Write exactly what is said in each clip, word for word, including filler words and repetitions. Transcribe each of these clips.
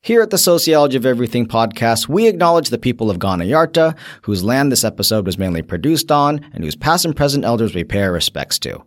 Here at the Sociology of Everything podcast, we acknowledge the people of Ghana Yarta, whose land this episode was mainly produced on, and whose past and present elders we pay our respects to.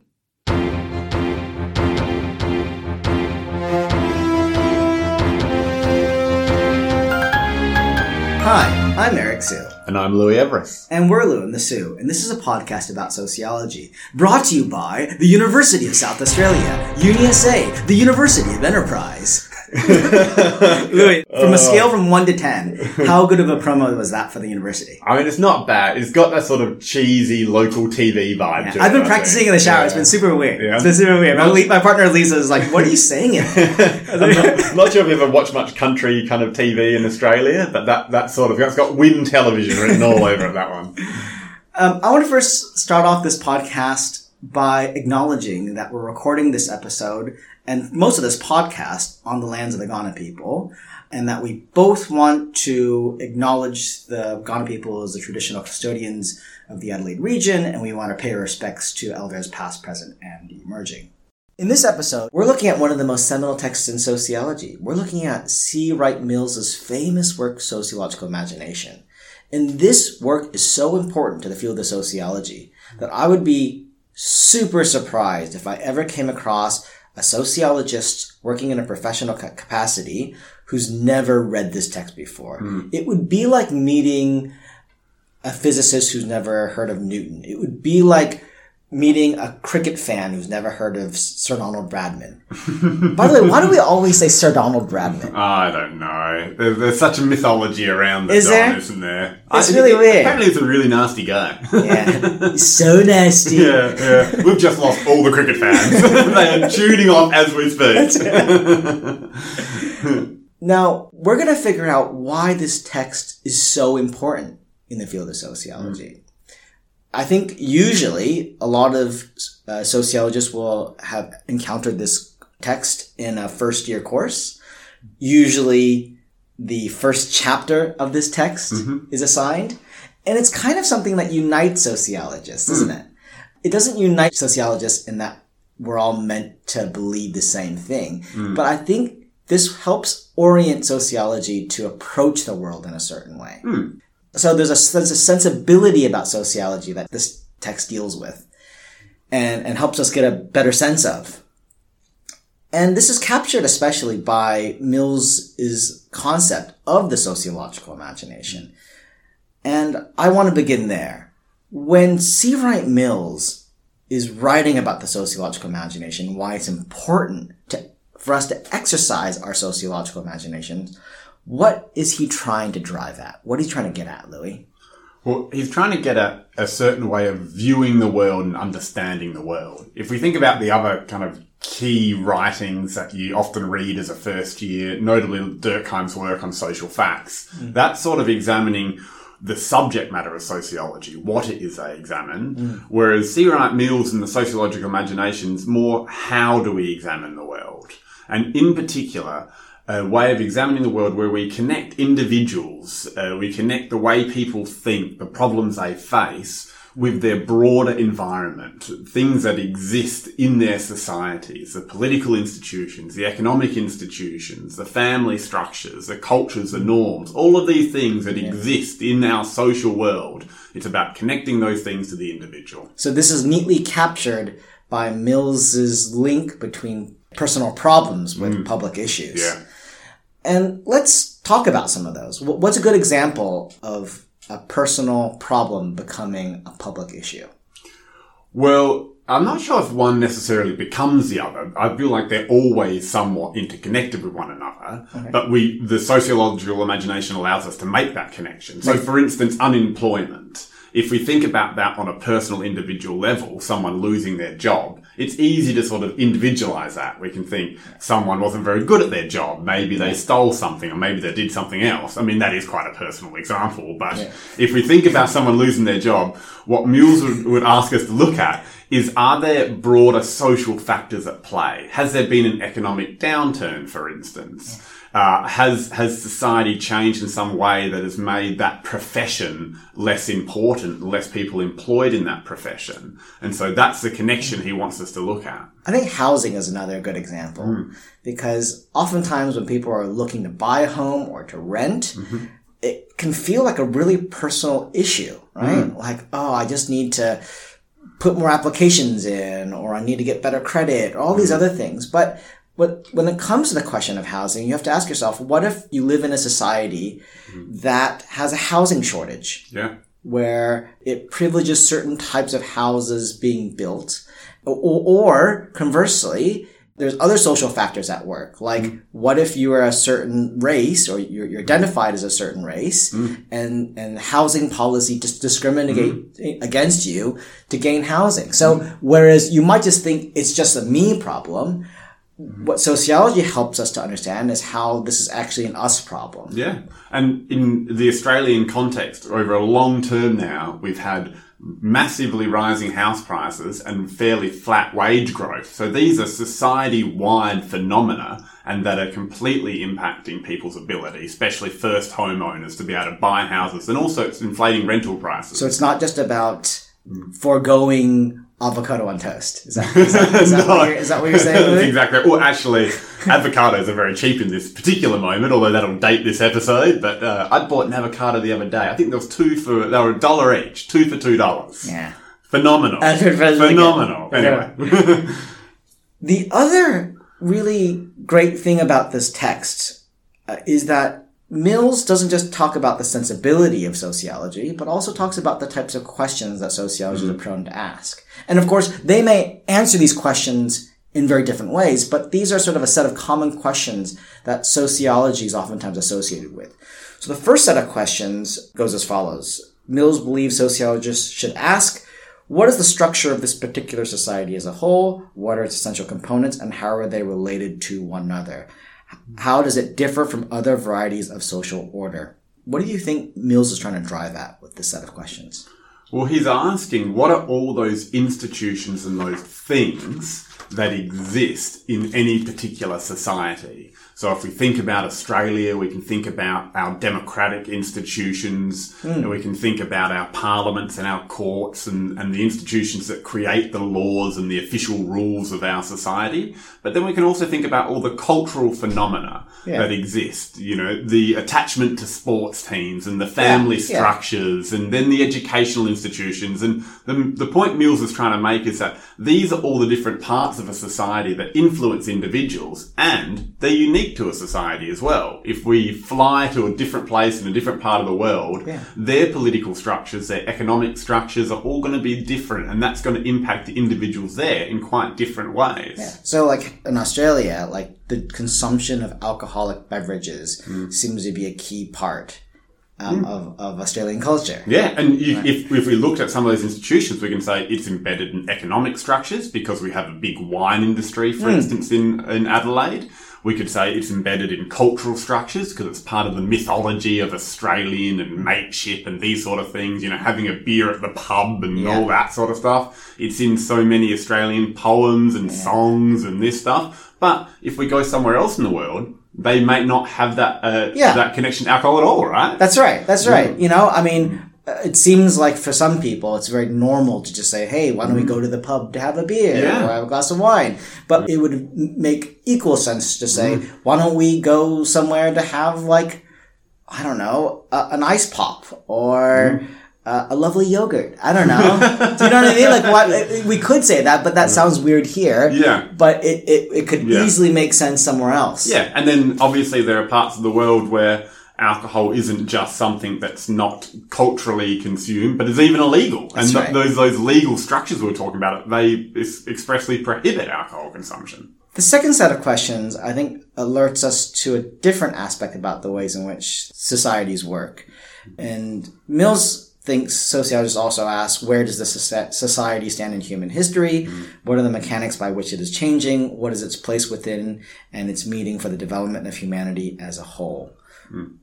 Hi, I'm Eric Sue. And I'm Louis Everest. And we're Lou and the Sue, and this is a podcast about sociology, brought to you by the University of South Australia, U N S A, the University of Enterprise. Louis, from a scale from one to ten, how good of a promo was that for the university? I mean, it's not bad. It's got that sort of cheesy local T V vibe Yeah. to it. I've been I practicing think. in the shower. Yeah. It's been super weird. Yeah. It's been super weird. My, my partner Lisa is like, what are you saying? I'm not, not sure if you've ever watched much country kind of T V in Australia, but that, that sort of, it's got Win Television written all over it, that one. Um, I want to first start off this podcast by acknowledging that we're recording this episode and most of this podcast on the lands of the Ghana people, and that we both want to acknowledge the Ghana people as the traditional custodians of the Adelaide region, and we want to pay our respects to elders past, present, and emerging. In this episode, we're looking at one of the most seminal texts in sociology. We're looking at C. Wright Mills's famous work, Sociological Imagination. And this work is so important to the field of sociology that I would be super surprised if I ever came across a sociologist working in a professional ca- capacity who's never read this text before. Mm. It would be like meeting a physicist who's never heard of Newton. It would be like meeting a cricket fan who's never heard of Sir Donald Bradman. By the way, why do we always say Sir Donald Bradman? I don't know. There's, there's such a mythology around the Is Don, there? isn't there? It's I, really he, weird. Apparently he's a really nasty guy. Yeah. He's so nasty. Yeah, yeah. We've just lost all the cricket fans. They are tuning off as we speak. Now, we're going to figure out why this text is so important in the field of sociology. Mm. I think usually a lot of uh, sociologists will have encountered this text in a first year course. Usually the first chapter of this text mm-hmm. is assigned. And it's kind of something that unites sociologists, isn't mm. it? It doesn't unite sociologists in that we're all meant to believe the same thing. Mm. But I think this helps orient sociology to approach the world in a certain way. Mm. So there's a, there's a sensibility about sociology that this text deals with and, and helps us get a better sense of. And this is captured especially by Mills's concept of the sociological imagination. And I want to begin there. When C. Wright Mills is writing about the sociological imagination, why it's important to, for us to exercise our sociological imagination, what is he trying to drive at? What is he trying to get at, Louis? Well, he's trying to get at a certain way of viewing the world and understanding the world. If we think about the other kind of key writings that you often read as a first year, notably Durkheim's work on social facts, mm. that's sort of examining the subject matter of sociology, what it is they examine, mm. whereas C. Wright Mills and the sociological imagination's more how do we examine the world? And in particular, a way of examining the world where we connect individuals, uh, we connect the way people think, the problems they face, with their broader environment, things that exist in their societies, the political institutions, the economic institutions, the family structures, the cultures, the norms, all of these things that yeah. exist in our social world. It's about connecting those things to the individual. So this is neatly captured by Mills's link between personal problems with mm. public issues. Yeah. And let's talk about some of those. What's a good example of a personal problem becoming a public issue? Well, I'm not sure if one necessarily becomes the other. I feel like they're always somewhat interconnected with one another. Okay. But we, the sociological imagination allows us to make that connection. So, for instance, unemployment. If we think about that on a personal individual level, someone losing their job, it's easy to sort of individualize that. We can think someone wasn't very good at their job. Maybe they stole something or maybe they did something else. I mean, that is quite a personal example. But yeah. if we think about someone losing their job, what Mills would, would ask us to look at is, are there broader social factors at play? Has there been an economic downturn, for instance? Uh, has has society changed in some way that has made that profession less important, less people employed in that profession? And so that's the connection he wants us to look at. I think housing is another good example mm. because oftentimes when people are looking to buy a home or to rent, mm-hmm. it can feel like a really personal issue, right? Mm. Like, oh, I just need to put more applications in, or I need to get better credit, or all these mm. other things. But But when it comes to the question of housing, you have to ask yourself, what if you live in a society mm-hmm. that has a housing shortage? Yeah. Where it privileges certain types of houses being built. Or, or conversely, there's other social factors at work. Like, mm-hmm. what if you are a certain race, or you're, you're identified as a certain race, mm-hmm. and, and housing policy just discriminate mm-hmm. against you to gain housing? So, mm-hmm. whereas you might just think it's just a me problem, what sociology helps us to understand is how this is actually an us problem. Yeah. And in the Australian context, over a long term now, we've had massively rising house prices and fairly flat wage growth. So these are society-wide phenomena, and that are completely impacting people's ability, especially first homeowners, to be able to buy houses. And also it's inflating rental prices. So it's not just about foregoing avocado on toast. Is that, is that, is that, no. what, you're, is that what you're saying? That's exactly right. Well, actually, avocados are very cheap in this particular moment, although that'll date this episode. But uh, I bought an avocado the other day. I think there was two for, they were a dollar each. Two for two dollars. Yeah. Phenomenal. Phenomenal. Anyway. The other really great thing about this text uh, is that Mills doesn't just talk about the sensibility of sociology, but also talks about the types of questions that sociologists mm-hmm. are prone to ask. And of course, they may answer these questions in very different ways, but these are sort of a set of common questions that sociology is oftentimes associated with. So the first set of questions goes as follows. Mills believes sociologists should ask, what is the structure of this particular society as a whole? What are its essential components, and how are they related to one another? How does it differ from other varieties of social order? What do you think Mills is trying to drive at with this set of questions? Well, he's asking, what are all those institutions and those things that exist in any particular society? So if we think about Australia, we can think about our democratic institutions, mm. and we can think about our parliaments and our courts and, and the institutions that create the laws and the official rules of our society. But then we can also think about all the cultural phenomena yeah. that exist, you know, the attachment to sports teams and the family yeah. structures yeah. and then the educational institutions. And the, the point Mills is trying to make is that these are all the different parts of a society that influence individuals, and they're unique to a society as well. If we fly to a different place in a different part of the world, yeah. their political structures, their economic structures are all going to be different, and that's going to impact the individuals there in quite different ways. Yeah. So like in Australia, like the consumption of alcoholic beverages mm. seems to be a key part Um, mm. of, of Australian culture. Yeah, and you, right. if, if we looked at some of those institutions, we can say it's embedded in economic structures because we have a big wine industry, for mm. instance, in, in Adelaide. We could say it's embedded in cultural structures because it's part of the mythology of Australian and mateship and these sort of things, you know, having a beer at the pub and yeah. all that sort of stuff. It's in so many Australian poems and yeah. songs and this stuff. But if we go somewhere else in the world, they may not have that uh, yeah. that connection to alcohol at all, right? That's right. That's right. Yeah. You know, I mean, it seems like for some people it's very normal to just say, hey, why don't we go to the pub to have a beer yeah. or have a glass of wine? But it would make equal sense to say, mm. why don't we go somewhere to have, like, I don't know, a, an ice pop or... Mm. Uh, a lovely yogurt. I don't know. Do you know what I mean? Like, what, we could say that, but that sounds weird here. Yeah. But it, it, it could yeah. easily make sense somewhere else. Yeah. And then obviously there are parts of the world where alcohol isn't just something that's not culturally consumed, but is even illegal. That's and right. th- those, those legal structures we were talking about, they expressly prohibit alcohol consumption. The second set of questions, I think, alerts us to a different aspect about the ways in which societies work. And Mills thinks sociologists also ask, where does the society stand in human history? Mm. What are the mechanics by which it is changing? What is its place within and its meaning for the development of humanity as a whole? Mm.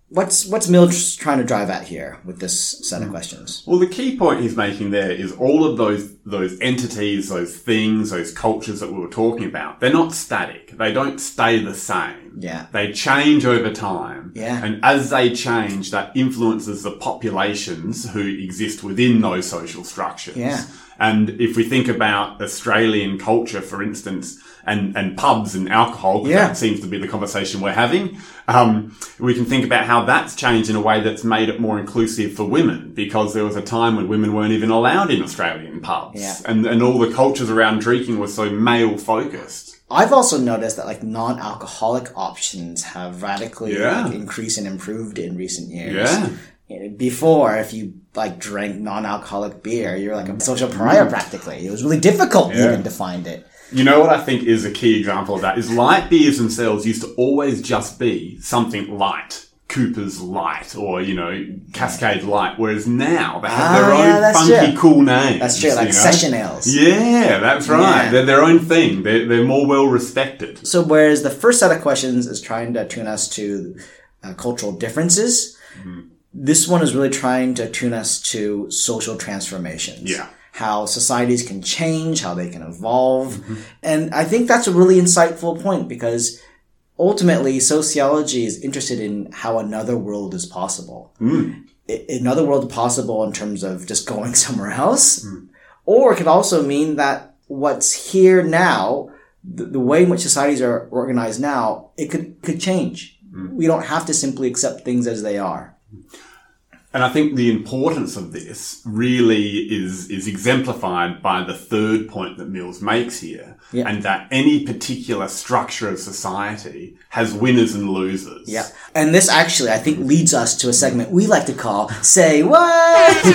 what's what's Mills trying to drive at here with this set of questions? Well, the key point he's making there is all of those those entities, those things, those cultures that we were talking about, they're not static. They don't stay the same. Yeah. They change over time. Yeah. And as they change, that influences the populations who exist within those social structures. Yeah. And if we think about Australian culture, for instance, and, and pubs and alcohol, 'cause Yeah. that seems to be the conversation we're having, um, we can think about how that's changed in a way that's made it more inclusive for women, because there was a time when women weren't even allowed in Australian pubs. Yeah. And, and all the cultures around drinking were so male focused. I've also noticed that like non-alcoholic options have radically Yeah. like, increased and improved in recent years. Yeah. You know, before, if you like drank non-alcoholic beer, you're like a social pariah practically. It was really difficult Yeah. even to find it. You know what I think is a key example of that is light beers themselves used to always just be something light. Cooper's Light or, you know, Cascade Light, whereas now they have Ah, their yeah, own that's funky, true. cool names. That's true, like you know? session ales. Yeah, that's right. Yeah. They're their own thing. They're, they're more well respected. So whereas the first set of questions is trying to tune us to uh, cultural differences, mm-hmm. this one is really trying to tune us to social transformations. Yeah. How societies can change, how they can evolve. Mm-hmm. And I think that's a really insightful point, because ultimately sociology is interested in how another world is possible. Mm. I- another world possible in terms of just going somewhere else. Mm. Or it could also mean that what's here now, the, the way in which societies are organized now, it could, could change. Mm. We don't have to simply accept things as they are. And I think the importance of this really is is exemplified by the third point that Mills makes here, yeah. and that any particular structure of society has winners and losers. Yeah. And this actually, I think, leads us to a segment we like to call Say What?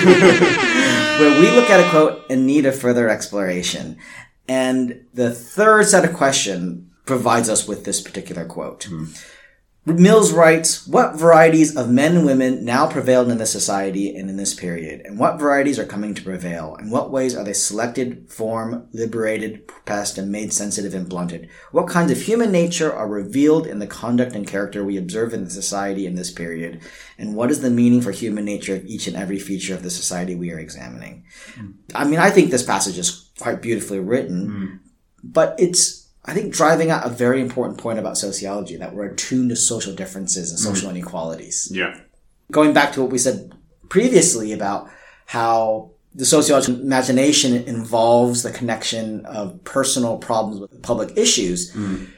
Where we look at a quote in need of further exploration. And the third set of question provides us with this particular quote. Mm. Mills writes, what varieties of men and women now prevail in this society and in this period? And what varieties are coming to prevail? In what ways are they selected, formed, liberated, pressed, and made sensitive and blunted? What kinds of human nature are revealed in the conduct and character we observe in the society in this period? And what is the meaning for human nature of each and every feature of the society we are examining? Mm. I mean, I think this passage is quite beautifully written, mm. but it's, I think, driving out a very important point about sociology, that we're attuned to social differences and social mm. inequalities. Yeah. Going back to what we said previously about how the sociological imagination involves the connection of personal problems with public issues. Mm.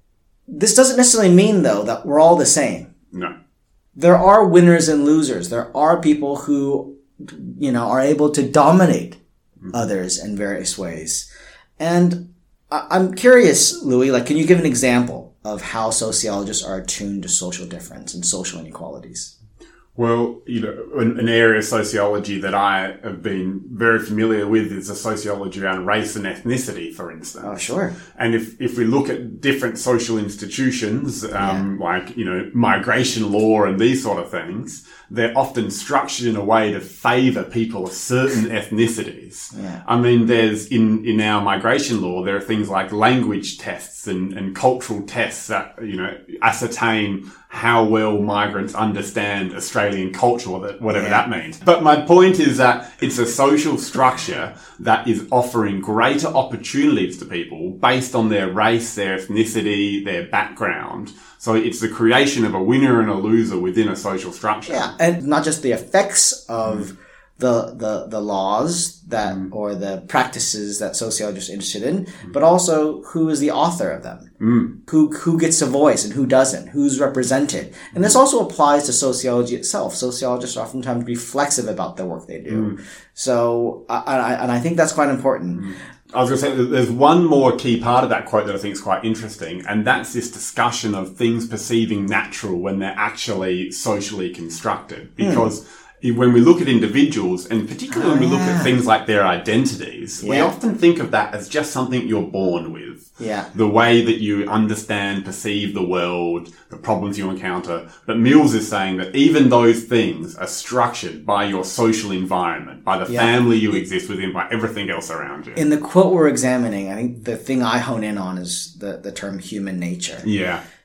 This doesn't necessarily mean, though, that we're all the same. No. There are winners and losers. There are people who, you know, are able to dominate mm. others in various ways. And I'm curious, Louis, like, can you give an example of how sociologists are attuned to social difference and social inequalities? Well, you know, an, an area of sociology that I have been very familiar with is the sociology around race and ethnicity, for instance. Oh, sure. And if, if we look at different social institutions, um, yeah. like, you know, migration law and these sort of things, they're often structured in a way to favour people of certain ethnicities. Yeah. I mean, there's, in, in our migration law, there are things like language tests and, and cultural tests that, you know, ascertain how well migrants understand Australian culture, whatever yeah. that means. But my point is that it's a social structure that is offering greater opportunities to people based on their race, their ethnicity, their background. So it's the creation of a winner and a loser within a social structure. Yeah, and not just the effects of mm. the, the, the laws that, mm. or the practices that sociologists are interested in, mm. but also who is the author of them. Mm. Who, who gets a voice and who doesn't, who's represented. And this also applies to sociology itself. Sociologists are oftentimes reflexive about the work they do. Mm. So, I, I, and I think that's quite important. Mm. I was going to say, there's one more key part of that quote that I think is quite interesting, and that's this discussion of things perceiving natural when they're actually socially constructed. Because mm. when we look at individuals, and particularly oh, when we yeah. look at things like their identities, yeah. we often think of that as just something you're born with. Yeah. The way that you understand, perceive the world, the problems you encounter. But Mills is saying that even those things are structured by your social environment, by the yeah. family you exist within, by everything else around you. In the quote we're examining, I think the thing I hone in on is the, the term human nature. Yeah.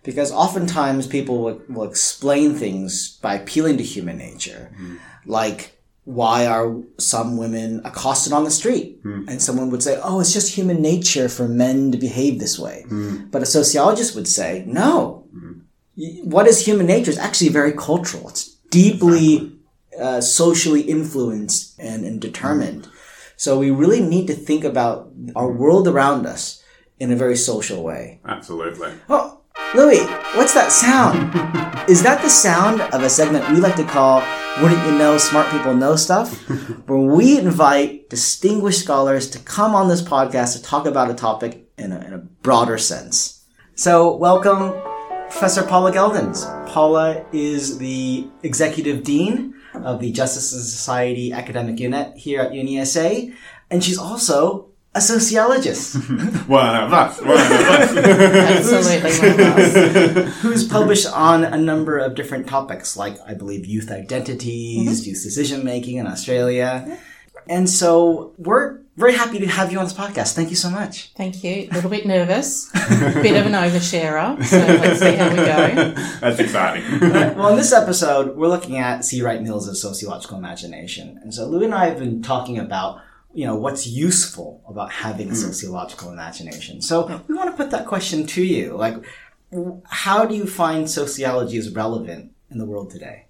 Because oftentimes people will, will explain things by appealing to human nature. Mm. Like, why are some women accosted on the street? Mm. And someone would say, oh, it's just human nature for men to behave this way. Mm. But a sociologist would say, no. Mm. What is human nature is actually very cultural. It's deeply uh, socially influenced and, and determined. Mm. So we really need to think about our world around us in a very social way. Absolutely. Oh, Louis, what's that sound? Is that the sound of a segment we like to call Wouldn't You Know, Smart People Know Stuff? Where we invite distinguished scholars to come on this podcast to talk about a topic in a, in a broader sense. So, welcome, Professor Paula Geldens. Paula is the Executive Dean of the Justice and Society Academic Unit here at U N E S A, and she's also a sociologist. One of us. One of us. Absolutely one of us. Who's published on a number of different topics, like, I believe, youth identities, mm-hmm. youth decision-making in Australia. Yeah. And so we're very happy to have you on this podcast. Thank you so much. Thank you. A little bit nervous. A bit of an oversharer. So let's see how we go. That's exciting. Right. Well, in this episode, we're looking at C. Wright Mills's sociological imagination. And so Lou and I have been talking about you know, what's useful about having a sociological imagination. So we want to put that question to you. Like, how do you find sociology is relevant in the world today?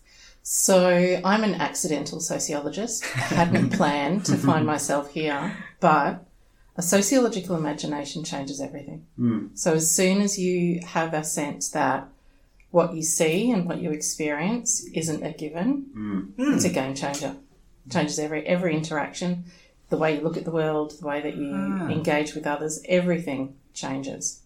So I'm an accidental sociologist. I hadn't planned to find myself here, but a sociological imagination changes everything. Mm. So as soon as you have a sense that what you see and what you experience isn't a given, mm. it's a game changer. Changes every every interaction, the way you look at the world, the way that you ah. engage with others, everything changes.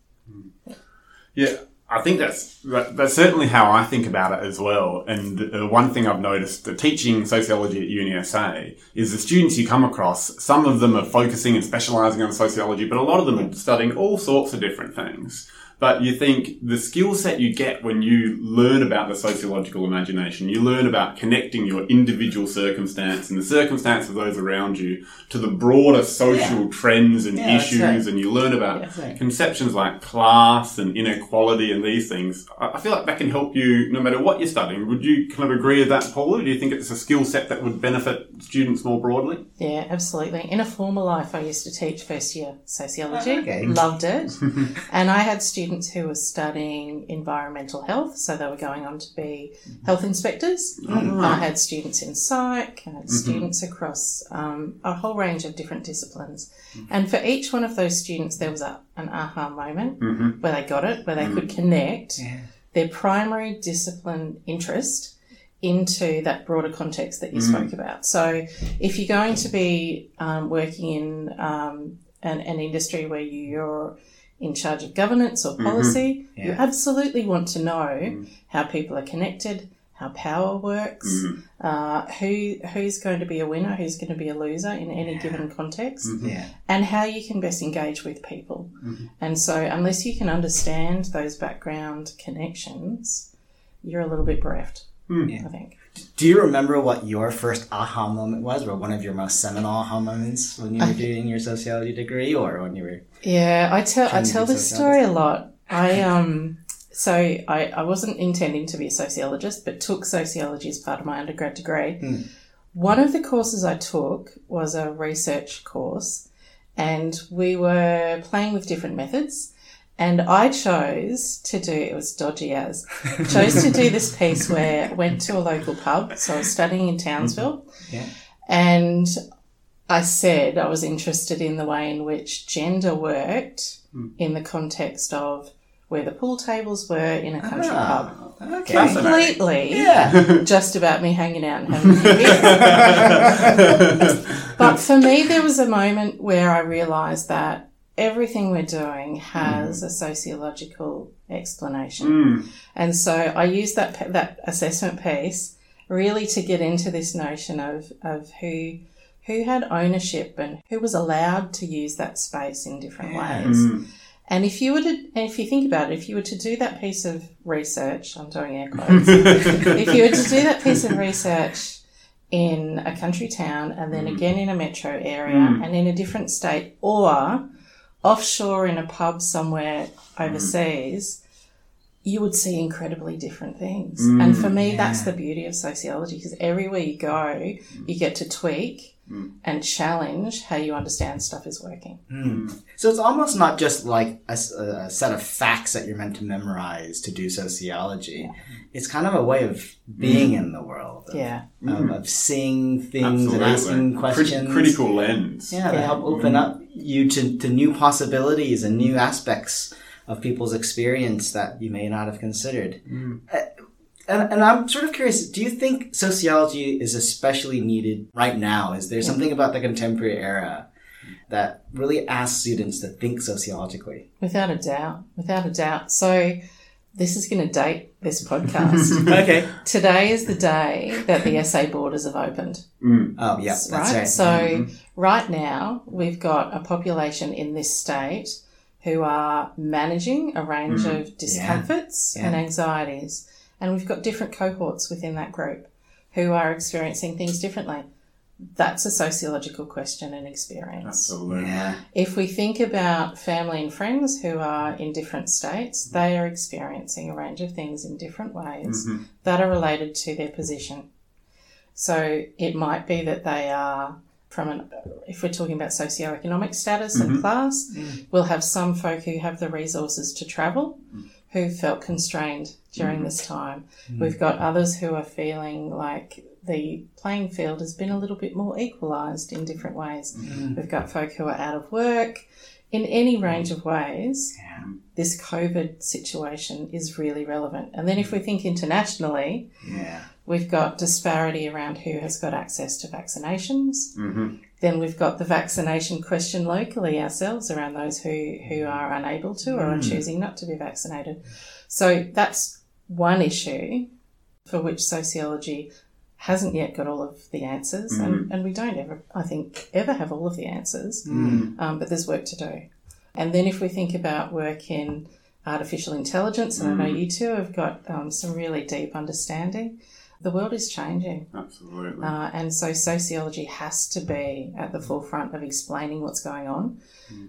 Yeah, I think that's that, that's certainly how I think about it as well. And uh, one thing I've noticed, uh, teaching sociology at U N E S A, is the students you come across, some of them are focusing and specialising on sociology, but a lot of them are studying all sorts of different things. But you think the skill set you get when you learn about the sociological imagination, you learn about connecting your individual circumstance and the circumstance of those around you to the broader social yeah. trends and yeah, issues, right. and you learn about yeah, right. conceptions like class and inequality and these things. I feel like that can help you no matter what you're studying. Would you kind of agree with that, Paula? Do you think it's a skill set that would benefit students more broadly? Yeah, absolutely. In a former life, I used to teach first year sociology. Oh, okay. Loved it. And I had students who were studying environmental health, so they were going on to be health inspectors. Mm-hmm. I had students in psych, I had mm-hmm. students across um, a whole range of different disciplines. Mm-hmm. And for each one of those students, there was a, an aha moment mm-hmm. where they got it, where they mm-hmm. could connect yeah. their primary discipline interest into that broader context that you mm-hmm. spoke about. So if you're going to be um, working in um, an, an industry where you're in charge of governance or policy, mm-hmm. yeah. you absolutely want to know mm. how people are connected, how power works, mm. uh, who who's going to be a winner, who's going to be a loser in any yeah. given context, mm-hmm. yeah. and how you can best engage with people. Mm-hmm. And so unless you can understand those background connections, you're a little bit bereft, mm. I think. Do you remember what your first aha moment was, or one of your most seminal aha moments when you were doing your sociology degree, or when you were? Yeah, I tell I tell this story a lot. I um so I, I wasn't intending to be a sociologist, but took sociology as part of my undergrad degree. Mm. One of the courses I took was a research course, and we were playing with different methods. And I chose to do, it was dodgy as, chose to do this piece where I went to a local pub. So I was studying in Townsville. Yeah. And I said I was interested in the way in which gender worked mm. in the context of where the pool tables were in a country ah, pub. Okay. Completely yeah. just about me hanging out and having a beer. But for me, there was a moment where I realised that everything we're doing has mm. a sociological explanation. Mm. And so I used that that assessment piece really to get into this notion of, of who who had ownership and who was allowed to use that space in different yeah. ways. Mm. And if you were to, and if you think about it, if you were to do that piece of research, I'm doing air quotes, if you were to do that piece of research in a country town and then mm. again in a metro area mm. and in a different state, or offshore in a pub somewhere overseas, you would see incredibly different things. Mm, and for me, yeah. that's the beauty of sociology, because everywhere you go, you get to tweak mm. and challenge how you understand stuff is working. Mm. So it's almost not just like a, a set of facts that you're meant to memorize to do sociology. It's kind of a way of being mm. in the world. Of, Yeah. Of, of seeing things Absolutely. and asking questions. Crit- critical lens. Yeah, to Yeah. help open up you to, to new possibilities and new aspects of people's experience that you may not have considered. Mm. Uh, and, and I'm sort of curious, do you think sociology is especially needed right now? Is there something about the contemporary era that really asks students to think sociologically? Without a doubt. Without a doubt. So this is going to date this podcast. Okay. Today is the day that the essay borders have opened. Mm. Oh, yeah, that's right. right? So Mhm. right now we've got a population in this state who are managing a range Mm. of discomforts Yeah. and anxieties. And we've got different cohorts within that group who are experiencing things differently. That's a sociological question and experience. Absolutely. Yeah. If we think about family and friends who are in different states, they are experiencing a range of things in different ways Mhm. that are related to their position. So it might be that they are from an, if we're talking about socioeconomic status Mhm. and class, Mm. we'll have some folk who have the resources to travel who felt constrained during Mhm. this time. We've got others who are feeling like the playing field has been a little bit more equalised in different ways. Mm. We've got folk who are out of work. In any range of ways, Yeah. this COVID situation is really relevant. And then if we think internationally, Yeah. we've got disparity around who has got access to vaccinations. Mhm. Then we've got the vaccination question locally ourselves around those who, who are unable to or are Mm. choosing not to be vaccinated. So that's one issue for which sociology hasn't yet got all of the answers, Mm. and, and we don't ever, I think, ever have all of the answers, Mm. um, but there's work to do. And then if we think about work in artificial intelligence, and I know Mm. you two have got um, some really deep understanding, the world is changing. Absolutely. Uh, and so sociology has to be at the forefront of explaining what's going on Mm.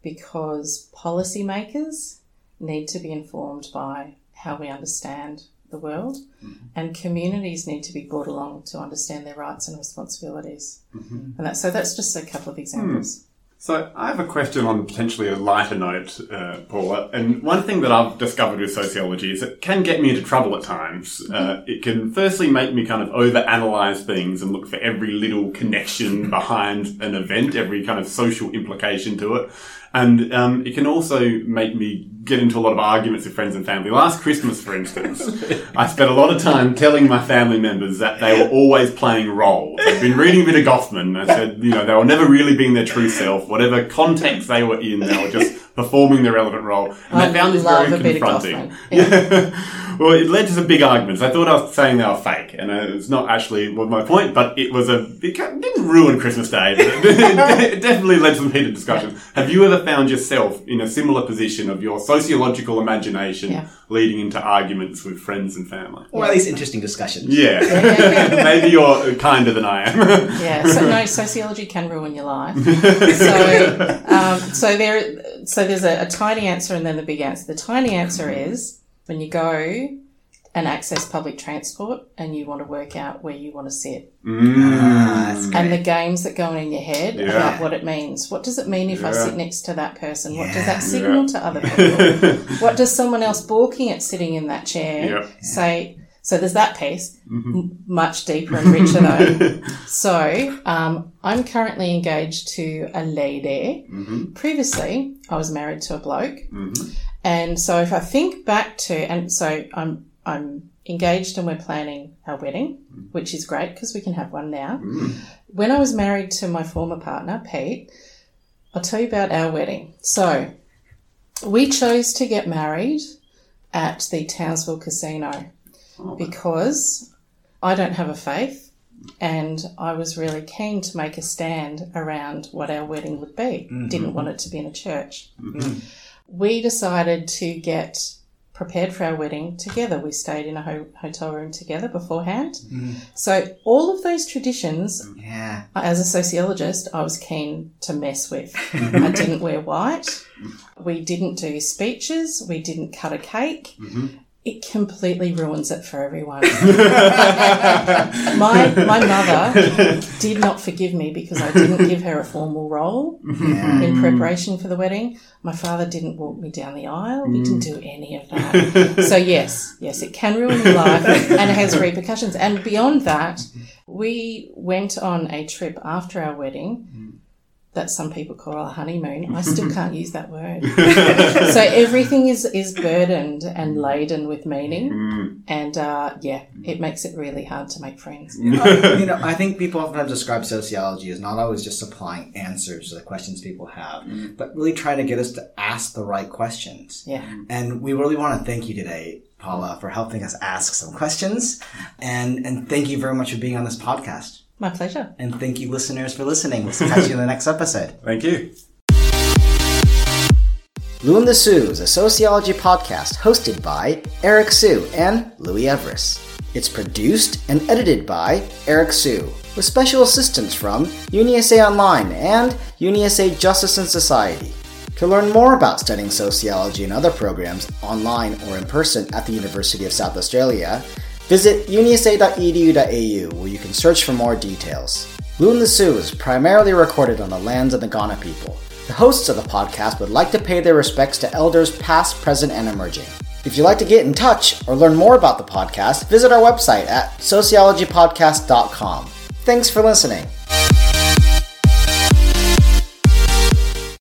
because policymakers need to be informed by how we understand the world, Mhm. and communities need to be brought along to understand their rights and responsibilities. Mhm. And that, so that's just a couple of examples. So I have a question on potentially a lighter note, uh, Paula. And one thing that I've discovered with sociology is it can get me into trouble at times. Uh, it can firstly make me kind of overanalyze things and look for every little connection behind an event, every kind of social implication to it. And um, it can also make me get into a lot of arguments with friends and family. Last Christmas, for instance, I spent a lot of time telling my family members that they were always playing roles. I've been reading a bit of Goffman. I said, you know, they were never really being their true self. Whatever context they were in, they were just performing the relevant role. And I they found this love very a bit of confronting. Goffman. Yeah. Well, it led to some big arguments. I thought I was saying they were fake, and uh, it's not actually was my point, but it was a, it didn't ruin Christmas Day, but it, it definitely led to some heated discussion. Have you ever found yourself in a similar position of your sociological imagination Yeah. leading into arguments with friends and family? Or at least interesting discussions. Yeah. Maybe you're kinder than I am. Yeah, so no, sociology can ruin your life. So, um, so there, so there's a, a tiny answer and then the big answer. The tiny answer is when you go and access public transport and you want to work out where you want to sit, Ah, that's Mm. great. and the games that go on in your head Yeah. about what it means. What does it mean if I Yeah. sit next to that person? What Yeah. does that signal to other people? What does someone else balking at sitting in that chair Yep. say? So there's that piece, Mhm. m- much deeper and richer though. So um, I'm currently engaged to a lady. Mhm. Previously, I was married to a bloke. Mhm. And so if I think back to, and so I'm I'm engaged and we're planning our wedding, which is great because we can have one now. Mm. When I was married to my former partner, Pete, I'll tell you about our wedding. So we chose to get married at the Townsville Casino Oh. because I don't have a faith and I was really keen to make a stand around what our wedding would be. Mhm. Didn't want it to be in a church. Mhm. We decided to get prepared for our wedding together. We stayed in a ho- hotel room together beforehand. Mm. So all of those traditions, Yeah. as a sociologist, I was keen to mess with. I didn't wear white. We didn't do speeches. We didn't cut a cake. Mm-hmm. It completely ruins it for everyone. my my mother did not forgive me because I didn't give her a formal role Yeah. in preparation for the wedding. My father didn't walk me down the aisle. He didn't do any of that. So yes, yes, it can ruin your life and it has repercussions. And beyond that, we went on a trip after our wedding that some people call a honeymoon. I still can't use that word. So everything is, is burdened and laden with meaning. Mm. And, uh, yeah, it makes it really hard to make friends. you know, I think people often describe sociology as not always just supplying answers to the questions people have, Mm. but really trying to get us to ask the right questions. Yeah. And we really want to thank you today, Paula, for helping us ask some questions. And, and thank you very much for being on this podcast. My pleasure. And thank you, listeners, for listening. We'll catch you in the next episode. Thank you. Lou and the Sue is a sociology podcast hosted by Eric Sue and Louis Everest. It's produced and edited by Eric Sue, with special assistance from UniSA Online and UniSA Justice and Society. To learn more about studying sociology and other programs online or in person at the University of South Australia, visit unisa dot e d u dot a u where you can search for more details. Lou and the Sue is primarily recorded on the lands of the Kaurna people. The hosts of the podcast would like to pay their respects to elders past, present, and emerging. If you'd like to get in touch or learn more about the podcast, visit our website at sociology podcast dot com. Thanks for listening.